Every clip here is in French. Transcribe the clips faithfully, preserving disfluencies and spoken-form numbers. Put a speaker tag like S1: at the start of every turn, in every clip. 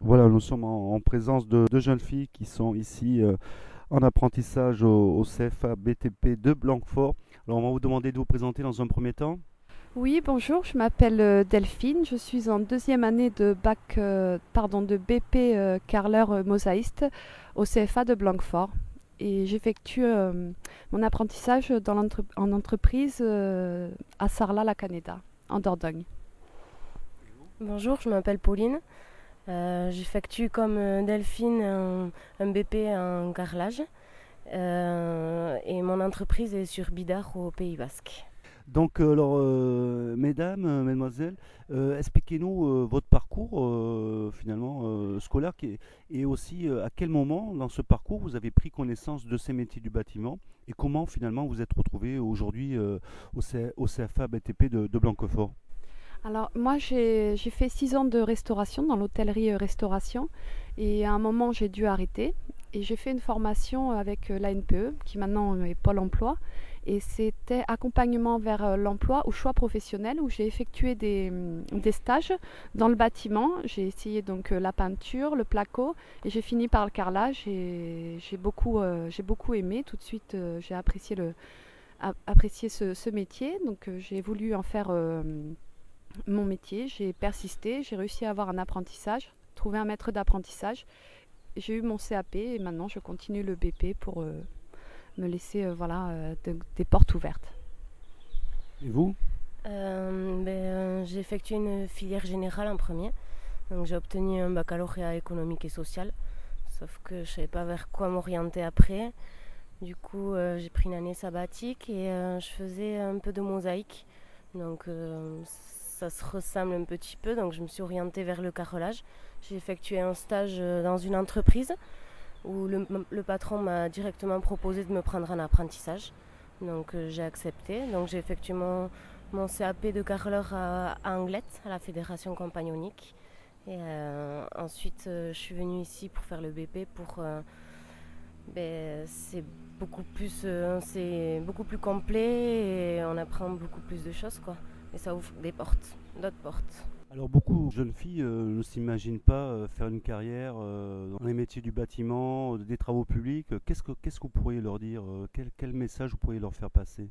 S1: Voilà, nous sommes en, en présence de deux jeunes filles qui sont ici euh, en apprentissage au, au C F A B T P de Blanquefort. Alors, on va vous demander de vous présenter dans un premier temps.
S2: Oui, bonjour, je m'appelle euh, Delphine, je suis en deuxième année de bac, euh, pardon, de B P euh, carreleur euh, mosaïste au C F A de Blanquefort. Et j'effectue euh, mon apprentissage dans l'entre- en entreprise euh, à Sarlat-la-Canéda, en Dordogne.
S3: Bonjour, je m'appelle Pauline. Euh, j'effectue comme euh, Delphine un, un B P en carrelage. Euh, et mon entreprise est sur Bidart au Pays Basque.
S1: Donc, euh, alors, euh, mesdames, euh, mesdemoiselles, euh, expliquez-nous euh, votre parcours euh, finalement euh, scolaire qui est- et aussi euh, à quel moment dans ce parcours vous avez pris connaissance de ces métiers du bâtiment et comment finalement vous êtes retrouvés aujourd'hui euh, au, C- au C F A B T P de, de Blanquefort.
S2: Alors moi j'ai j'ai fait six ans de restauration dans l'hôtellerie-restauration et à un moment j'ai dû arrêter et j'ai fait une formation avec euh, l'A N P E qui maintenant est Pôle emploi et c'était accompagnement vers euh, l'emploi ou choix professionnel où j'ai effectué des, hum, des stages dans le bâtiment. J'ai essayé donc euh, la peinture, le placo et j'ai fini par le carrelage et j'ai beaucoup, euh, j'ai beaucoup aimé. Tout de suite euh, j'ai apprécié, le, a- apprécié ce, ce métier donc euh, j'ai voulu en faire... euh, mon métier, j'ai persisté, j'ai réussi à avoir un apprentissage, trouver un maître d'apprentissage. J'ai eu mon C A P et maintenant je continue le B P pour euh, me laisser euh, voilà, euh, de- des portes ouvertes.
S1: Et vous?
S3: Euh, ben, euh, j'ai effectué une filière générale en premier. Donc j'ai obtenu un baccalauréat économique et social. Sauf que je ne savais pas vers quoi m'orienter après. Du coup, euh, j'ai pris une année sabbatique et euh, je faisais un peu de mosaïque. Donc euh, ça se ressemble un petit peu. Donc je me suis orientée vers le carrelage. J'ai effectué un stage euh, dans une entreprise où le, le patron m'a directement proposé de me prendre en apprentissage. Donc euh, j'ai accepté. Donc j'ai effectué mon, mon C A P de carreleur à, à Anglette, à la Fédération Compagnonique. Et euh, ensuite, euh, je suis venue ici pour faire le B P. Pour, euh, ben, c'est beaucoup plus, euh, c'est beaucoup plus complet et on apprend beaucoup plus de choses, quoi. Et ça ouvre des portes, d'autres portes.
S1: Alors beaucoup de jeunes filles euh, ne s'imaginent pas euh, faire une carrière euh, dans les métiers du bâtiment, euh, des travaux publics. Qu'est-ce que, qu'est-ce que vous pourriez leur dire euh, quel, quel message vous pourriez leur faire passer?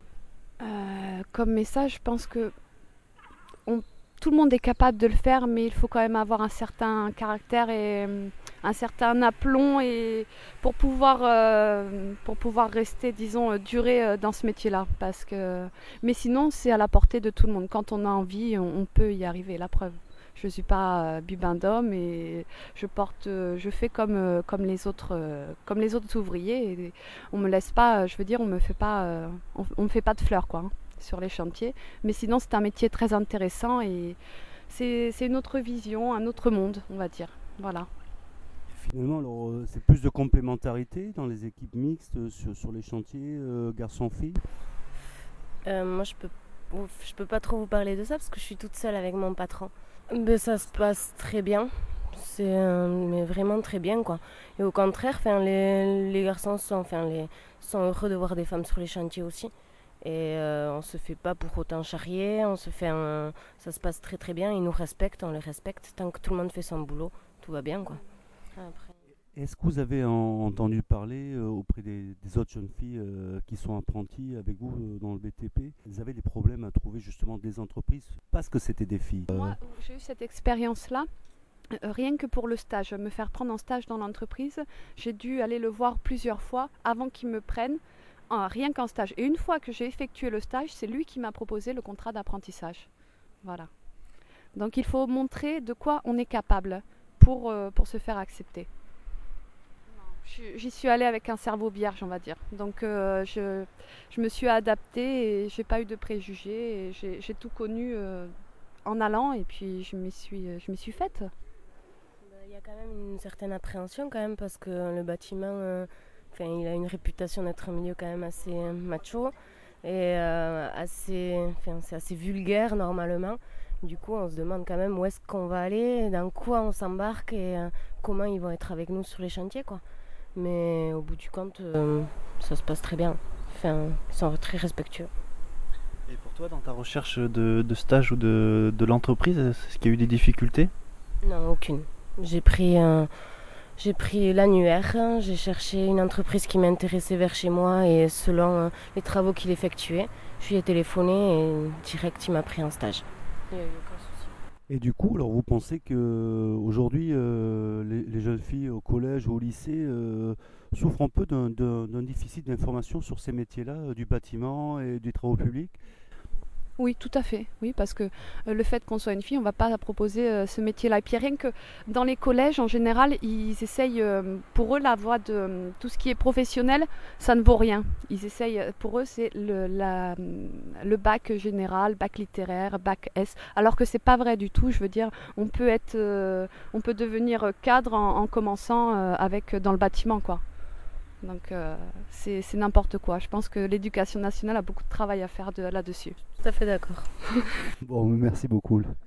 S2: Euh, comme message, je pense que on- tout le monde est capable de le faire, mais il faut quand même avoir un certain caractère et euh, un certain aplomb et pour pouvoir euh, pour pouvoir rester, disons, euh, durer euh, dans ce métier-là. Parce que, mais sinon, c'est à la portée de tout le monde. Quand on a envie, on, on peut y arriver. La preuve. Je ne suis pas euh, bubin d'homme et je porte, euh, je fais comme euh, comme les autres, euh, comme les autres ouvriers. Et on me laisse pas, je veux dire, on me fait pas, euh, on, on me fait pas de fleurs quoi, hein, sur les chantiers. Mais sinon, c'est un métier très intéressant et c'est c'est une autre vision, un autre monde, on va dire. Voilà.
S1: Finalement, alors, euh, c'est plus de complémentarité dans les équipes mixtes euh, sur, sur les chantiers euh, garçons-filles.
S3: Euh, moi, je peux, ouf, je peux pas trop vous parler de ça parce que je suis toute seule avec mon patron. Mais ça se passe très bien. C'est euh, mais vraiment très bien, quoi. Et au contraire, enfin, les, les garçons sont, enfin, les, sont heureux de voir des femmes sur les chantiers aussi. Et euh, on se fait pas pour autant charrier, on se fait un- ça se passe très très bien, ils nous respectent, on les respecte. Tant que tout le monde fait son boulot, tout va bien, quoi. Après.
S1: Est-ce que vous avez en- entendu parler euh, auprès des, des autres jeunes filles euh, qui sont apprenties avec vous euh, dans le B T P? Elles avaient des problèmes à trouver justement des entreprises parce que c'était des filles. Euh,
S2: Moi, j'ai eu cette expérience-là, euh, rien que pour le stage, me faire prendre en stage dans l'entreprise. J'ai dû aller le voir plusieurs fois avant qu'il me prenne, euh, rien qu'en stage. Et une fois que j'ai effectué le stage, c'est lui qui m'a proposé le contrat d'apprentissage. Voilà. Donc il faut montrer de quoi on est capable pour, euh, pour se faire accepter. J'y suis allée avec un cerveau vierge, on va dire. Donc euh, je, je me suis adaptée et j'ai pas eu de préjugés. Et j'ai j'ai tout connu euh, en allant et puis je m'y suis, je m'y suis faite.
S3: Bah, il y a quand même une certaine appréhension quand même parce que le bâtiment, euh, enfin, il a une réputation d'être un milieu quand même assez euh, macho et euh, assez, enfin, c'est assez vulgaire normalement. Du coup, on se demande quand même où est-ce qu'on va aller, dans quoi on s'embarque et euh, comment ils vont être avec nous sur les chantiers, quoi. Mais au bout du compte, euh, ça se passe très bien. Enfin, ils sont très respectueux.
S4: Et pour toi, dans ta recherche de, de stage ou de, de l'entreprise, est-ce qu'il y a eu des difficultés?
S3: Non, aucune. J'ai pris, euh, j'ai pris l'annuaire, j'ai cherché une entreprise qui m'intéressait vers chez moi et selon euh, les travaux qu'il effectuait, je lui ai téléphoné et direct il m'a pris en stage. Il y a eu aucun souci.
S1: Et du coup, alors vous pensez que euh, aujourd'hui, euh, les, les jeunes filles au collège ou au lycée euh, souffrent un peu d'un d'un- d'un déficit d'information sur ces métiers-là, euh, du bâtiment et des travaux publics?
S2: Oui, tout à fait. Oui, parce que euh, le fait qu'on soit une fille, on ne va pas proposer euh, ce métier-là. Et puis rien que dans les collèges, en général, ils essayent, euh, pour eux, la voie de euh, tout ce qui est professionnel, ça ne vaut rien. Ils essayent, euh, pour eux, c'est le, la, le bac général, bac littéraire, bac S. Alors que c'est pas vrai du tout. Je veux dire, on peut être, euh, on peut devenir cadre en, en commençant euh, avec dans le bâtiment, quoi. Donc euh, c'est c'est n'importe quoi. Je pense que l'éducation nationale a beaucoup de travail à faire de, là-dessus.
S3: Tout à fait d'accord.
S1: Bon, merci beaucoup.